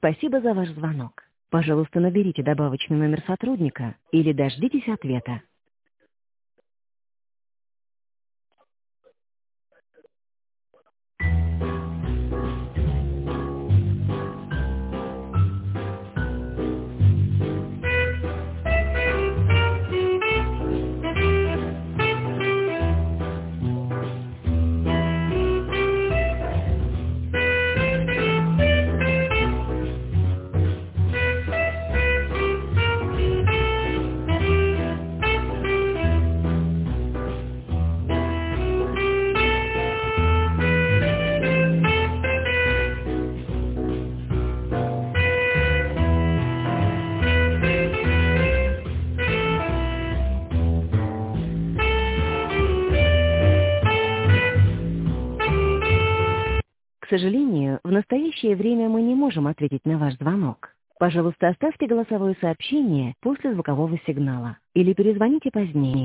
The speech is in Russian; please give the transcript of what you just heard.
Спасибо за ваш звонок. Пожалуйста, наберите добавочный номер сотрудника или дождитесь ответа. К сожалению, в настоящее время мы не можем ответить на ваш звонок. Пожалуйста, оставьте голосовое сообщение после звукового сигнала или перезвоните позднее.